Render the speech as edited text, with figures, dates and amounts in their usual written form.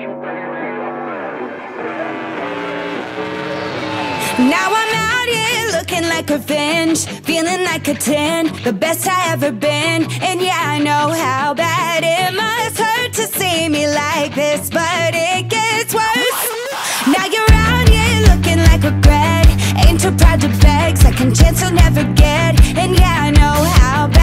Now I'm out here looking like revenge, feeling like a 10, the best I ever been. And yeah, I know how bad it must hurt to see me like this, but it gets worse. Now you're out here looking like regret, ain't too proud to beg, second chance you'll never get. And yeah, I know how bad